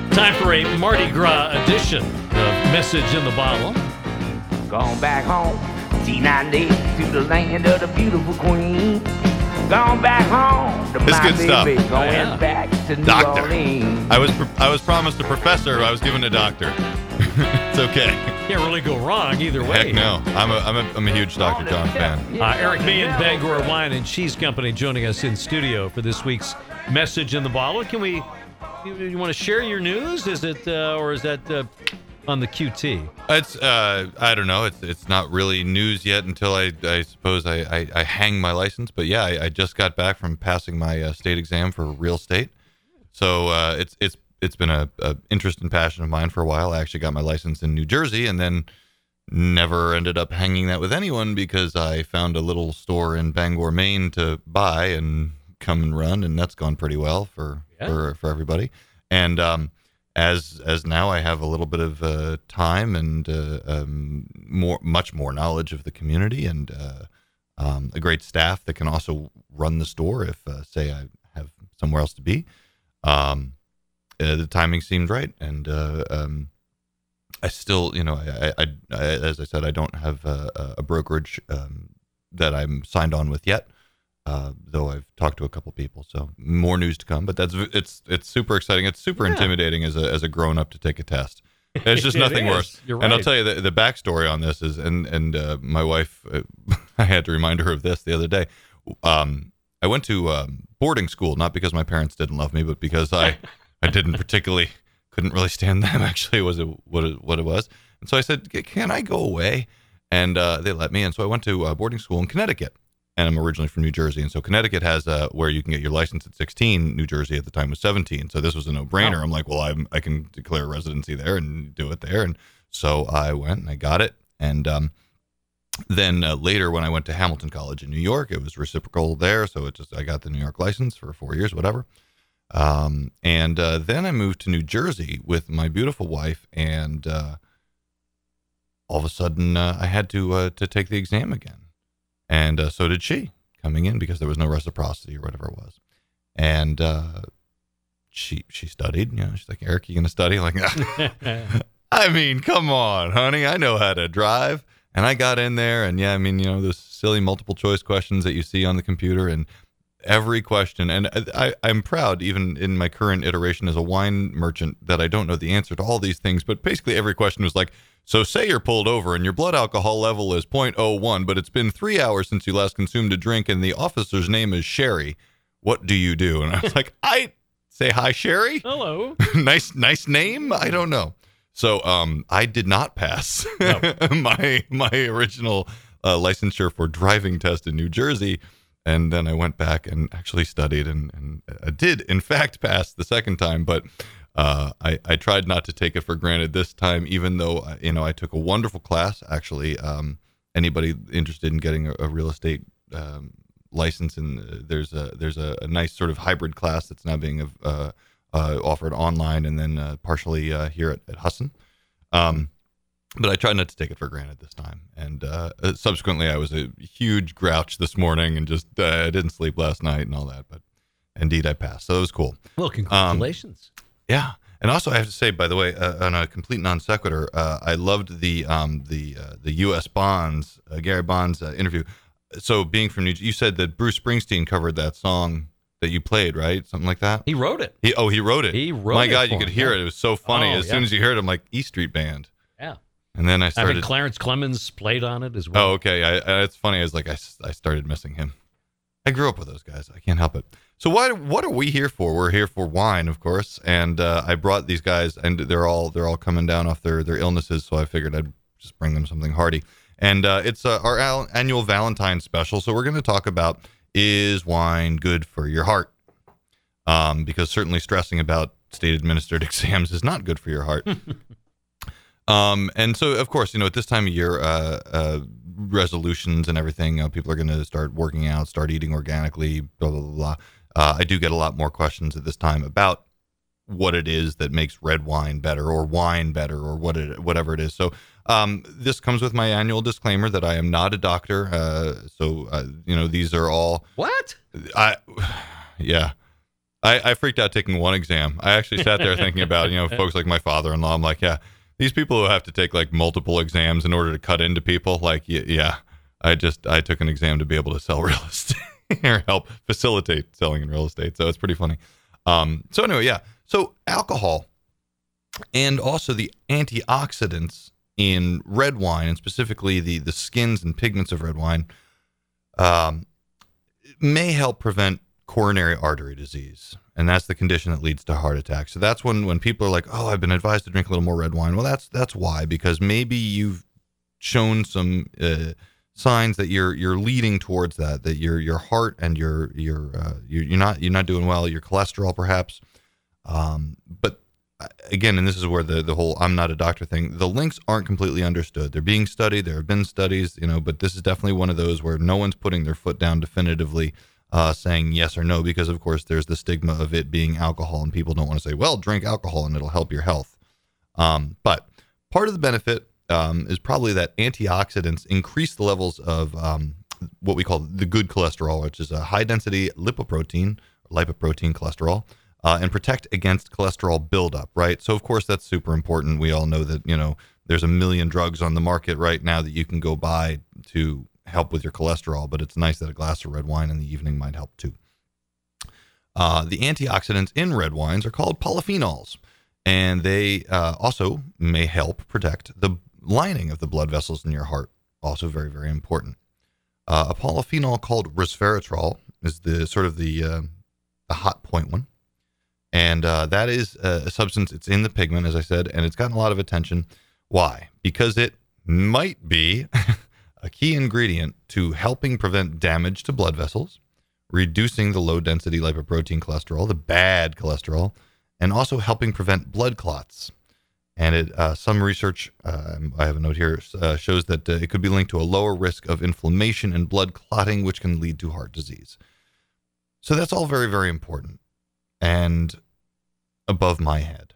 Time for a Mardi Gras edition of Message in the Bottle. Gone back home, T9 days to the land of the beautiful queen. Gone back home to It's my good stuff. baby, going back to New Doctor. Orleans. I was promised a professor. I was given a doctor. It's okay. Can't really go wrong either way. Heck no. I'm a huge Dr. John fan. Eric May and Bangor Wine and Cheese Company joining us in studio for this week's Message in the Bottle. Can we? You want to share your news? Is it or is that on the QT? It's I don't know. It's not really news yet until I suppose I hang my license. But yeah, I just got back from passing my state exam for real estate. So it's been a interest and passion of mine for a while. I actually got my license in New Jersey and then never ended up hanging that with anyone because I found a little store in Bangor, Maine to buy and come and run, and that's gone pretty well for everybody. And as now I have a little bit of time and much more knowledge of the community and a great staff that can also run the store if say I have somewhere else to be. The timing seemed right, and I still, I as I said, I don't have a brokerage that I'm signed on with yet. Though I've talked to a couple people, so more news to come. But it's super exciting. It's super intimidating as a grown up to take a test. There's just nothing worse. You're right. And I'll tell you the backstory on this is, and my wife, I had to remind her of this the other day. I went to boarding school not because my parents didn't love me, but because I couldn't really stand them. Actually, was what it was. And so I said, "Can I go away?" And they let me. And so I went to boarding school in Connecticut. And I'm originally from New Jersey. And so Connecticut has where you can get your license at 16. New Jersey at the time was 17. So this was a no-brainer. Oh. I'm like, well, I can declare residency there and do it there. And so I went and I got it. And then later when I went to Hamilton College in New York, it was reciprocal there. So I got the New York license for 4 years, whatever. And then I moved to New Jersey with my beautiful wife. And all of a sudden I had to take the exam again. And so did she coming in because there was no reciprocity or whatever it was. And she studied. She's like, "Eric, you going to study?" I'm like, I mean, come on, honey. I know how to drive. And I got in there and those silly multiple choice questions that you see on the computer and every question. And I'm proud, even in my current iteration as a wine merchant, that I don't know the answer to all these things. But basically every question was like, so say you're pulled over and your blood alcohol level is 0.01, but it's been 3 hours since you last consumed a drink and the officer's name is Sherry. What do you do? And I was like, I say, "Hi, Sherry." Hello. Nice name. I don't know. So I did not pass my original licensure for driving test in New Jersey. And then I went back and actually studied and I did, in fact, pass the second time. But I tried not to take it for granted this time, even though, I took a wonderful class. Actually, anybody interested in getting a real estate license, and there's a nice sort of hybrid class that's now being offered online and then partially here at Husson. But I tried not to take it for granted this time. And subsequently, I was a huge grouch this morning and just I didn't sleep last night and all that. But indeed, I passed. So it was cool. Well, congratulations. Yeah. And also, I have to say, by the way, on a complete non sequitur, I loved the U.S. Bonds, Gary Bonds interview. So being from New Jersey, you said that Bruce Springsteen covered that song that you played, right? Something like that? He wrote it. He wrote it. He wrote My it. God, for you could him. hear it. It was so funny. Oh, As soon as you heard it, I'm like, E Street Band. Yeah. And then I I started. think Clarence Clemens played on it as well. Oh, okay. It's funny. I started missing him. I grew up with those guys. I can't help it. So what are we here for? We're here for wine, of course. And I brought these guys, and they're all coming down off their illnesses. So I figured I'd just bring them something hearty. And it's our annual Valentine's special. So we're going to talk about, is wine good for your heart? Because certainly stressing about state-administered exams is not good for your heart. And so, of course, at this time of year, resolutions and everything, people are going to start working out, start eating organically, blah, blah, blah. I do get a lot more questions at this time about what it is that makes red wine better or wine better or whatever it is. So this comes with my annual disclaimer that I am not a doctor. So these are all... What? Yeah. I freaked out taking one exam. I actually sat there thinking about, folks like my father-in-law. I'm like, yeah, these people who have to take like multiple exams in order to cut into people, like, yeah, I took an exam to be able to sell real estate or help facilitate selling in real estate. So it's pretty funny. So anyway, yeah. So alcohol and also the antioxidants in red wine, and specifically the skins and pigments of red wine, may help prevent coronary artery disease. And that's the condition that leads to heart attack. So that's when people are like, oh, I've been advised to drink a little more red wine. Well, that's why, because maybe you've shown some signs that you're leading towards that your heart and you're not doing well, your cholesterol perhaps. But again, and this is where the whole I'm not a doctor thing, the links aren't completely understood. They're being studied. There have been studies, but this is definitely one of those where no one's putting their foot down definitively, saying yes or no, because of course there's the stigma of it being alcohol, and people don't want to say, well, drink alcohol and it'll help your health. But part of the benefit is probably that antioxidants increase the levels of what we call the good cholesterol, which is a high density lipoprotein cholesterol, and protect against cholesterol buildup, right? So of course that's super important. We all know that, there's a million drugs on the market right now that you can go buy to help with your cholesterol, but it's nice that a glass of red wine in the evening might help too. The antioxidants in red wines are called polyphenols, and they also may help protect the lining of the blood vessels in your heart. Also very, very important. A polyphenol called resveratrol is the hot point one. And that is a substance, it's in the pigment, as I said, and it's gotten a lot of attention. Why? Because it might be a key ingredient to helping prevent damage to blood vessels, reducing the low-density lipoprotein cholesterol, the bad cholesterol, and also helping prevent blood clots. And some research, I have a note here, shows that it could be linked to a lower risk of inflammation and blood clotting, which can lead to heart disease. So that's all very, very important. And above my head,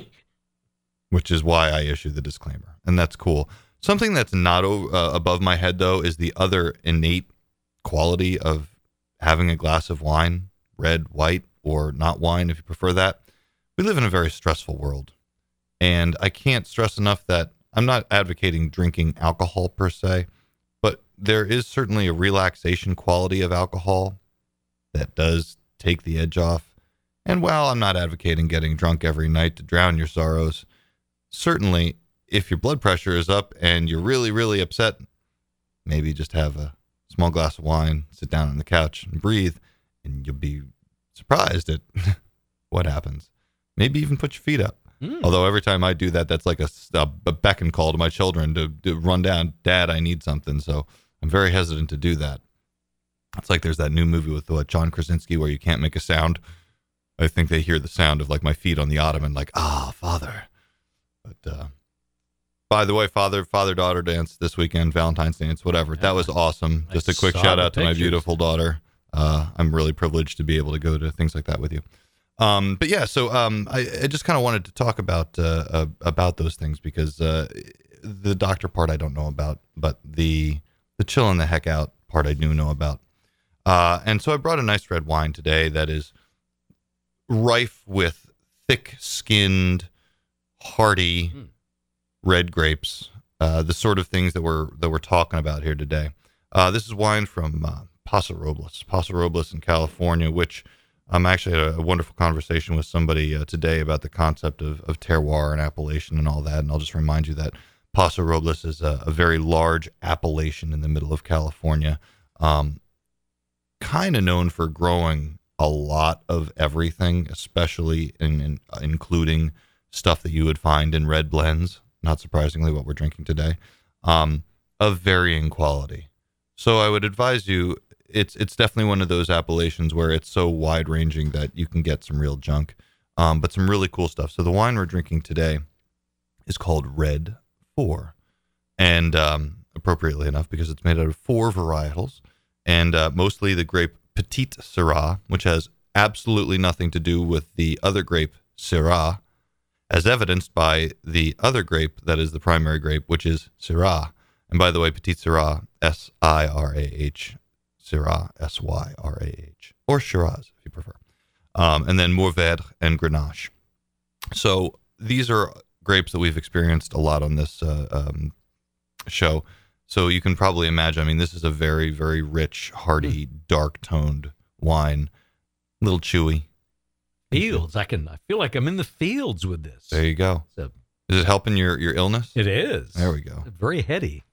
which is why I issue the disclaimer. And that's cool. Something that's not above my head, though, is the other innate quality of having a glass of wine, red, white, or not wine, if you prefer that. We live in a very stressful world. And I can't stress enough that I'm not advocating drinking alcohol per se, but there is certainly a relaxation quality of alcohol that does take the edge off. And while I'm not advocating getting drunk every night to drown your sorrows, certainly if your blood pressure is up and you're really, really upset, maybe just have a small glass of wine, sit down on the couch and breathe, and you'll be surprised at what happens. Maybe even put your feet up. Although every time I do that, that's like a beckon call to my children to run down, Dad, I need something. So I'm very hesitant to do that. It's like there's that new movie with John Krasinski where you can't make a sound. I think they hear the sound of like my feet on the ottoman, like, Father. But by the way, father-daughter dance this weekend, Valentine's dance, whatever. That was awesome. Just a quick shout out to my beautiful daughter. I'm really privileged to be able to go to things like that with you. But yeah, so I just kind of wanted to talk about those things because the doctor part I don't know about, but the chilling the heck out part I do know about. And so I brought a nice red wine today that is rife with thick-skinned, hearty red grapes, the sort of things that we're talking about here today. This is wine from Paso Robles in California, which I actually had a wonderful conversation with somebody today about the concept of terroir and appellation and all that. And I'll just remind you that Paso Robles is a very large appellation in the middle of California, kind of known for growing a lot of everything, especially including stuff that you would find in red blends, not surprisingly what we're drinking today, of varying quality. So I would advise you, it's definitely one of those appellations where it's so wide-ranging that you can get some real junk, but some really cool stuff. So the wine we're drinking today is called Red 4, and appropriately enough, because it's made out of 4 varietals, and mostly the grape Petite Syrah, which has absolutely nothing to do with the other grape, Syrah, as evidenced by the other grape that is the primary grape, which is Syrah. And by the way, Petite Syrah, S-I-R-A-H, Syrah, S-Y-R-A-H, or Shiraz, if you prefer. and then Mourvèdre and Grenache. So these are grapes that we've experienced a lot on this show. So you can probably imagine, I mean, this is a very, very rich, hearty, dark-toned wine. A little chewy. Fields. I feel like I'm in the fields with this. There you go. So, is it helping your illness? it is. There we go. Very heady.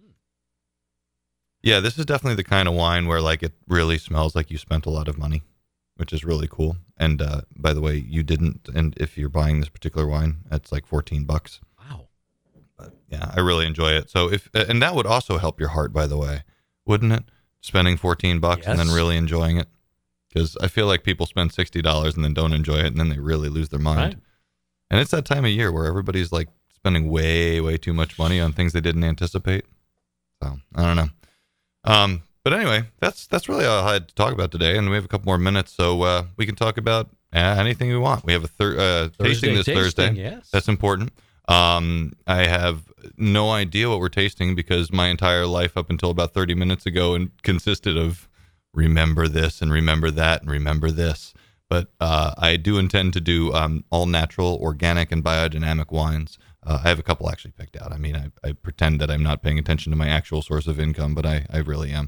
Yeah, this is definitely the kind of wine where like it really smells like you spent a lot of money, which is really cool. And by the way, you didn't. And if you're buying this particular wine, it's like $14. Wow. But yeah, I really enjoy it. So and that would also help your heart, by the way, wouldn't it? Spending $14 and then really enjoying it, because I feel like people spend $60 and then don't enjoy it, and then they really lose their mind. Right. And it's that time of year where everybody's like spending way, way too much money on things they didn't anticipate. So I don't know. But anyway, that's really all I had to talk about today, and we have a couple more minutes, so we can talk about anything we want. We have a tasting this Thursday. Yes. That's important. I have no idea what we're tasting because my entire life up until about 30 minutes ago consisted of remember this and remember that and remember this. But I do intend to do all natural, organic, and biodynamic wines. I have a couple actually picked out. I mean, I pretend that I'm not paying attention to my actual source of income, but I really am.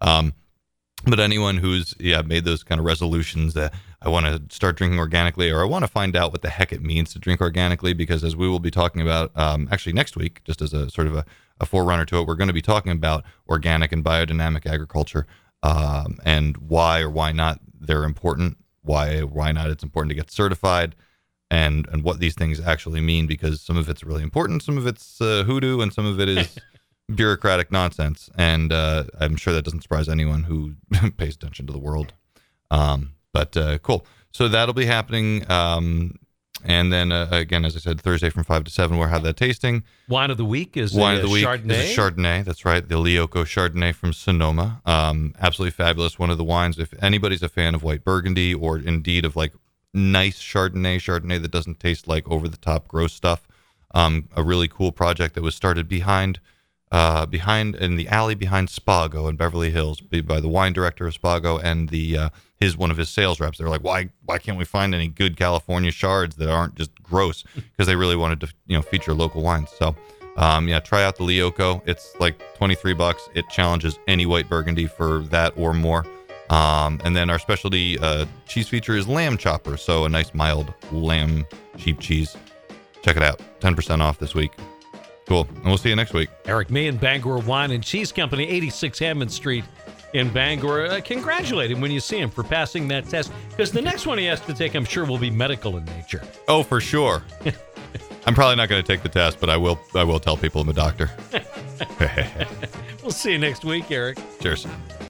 But anyone who's made those kind of resolutions that I want to start drinking organically, or I want to find out what the heck it means to drink organically, because as we will be talking about actually next week, just as a sort of a forerunner to it, we're going to be talking about organic and biodynamic agriculture and why or why not they're important, why not it's important to get certified, and what these things actually mean, because some of it's really important, some of it's hoodoo, and some of it is bureaucratic nonsense. And I'm sure that doesn't surprise anyone who pays attention to the world. But cool. So that'll be happening. And then again, as I said, Thursday from 5 to 7, we'll have that tasting. Wine of the week is Chardonnay. Is a Chardonnay. That's right. The Lioco Chardonnay from Sonoma. Absolutely fabulous. One of the wines, if anybody's a fan of white Burgundy, or indeed of like nice Chardonnay that doesn't taste like over the top gross stuff. A really cool project that was started behind in the alley behind Spago in Beverly Hills by the wine director of Spago and one of his sales reps. They're like, why can't we find any good California Chards that aren't just gross? Because they really wanted to feature local wines. So try out the Lioco. It's like $23. It challenges any white Burgundy for that or more. And then our specialty cheese feature is lamb chopper, so a nice mild lamb sheep cheese. Check it out. 10% off this week. Cool. And we'll see you next week. Eric Meehan, Bangor Wine and Cheese Company, 86 Hammond Street in Bangor. Congratulate him when you see him for passing that test, because the next one he has to take, I'm sure, will be medical in nature. Oh, for sure. I'm probably not going to take the test, but I will tell people I'm a doctor. We'll see you next week, Eric. Cheers.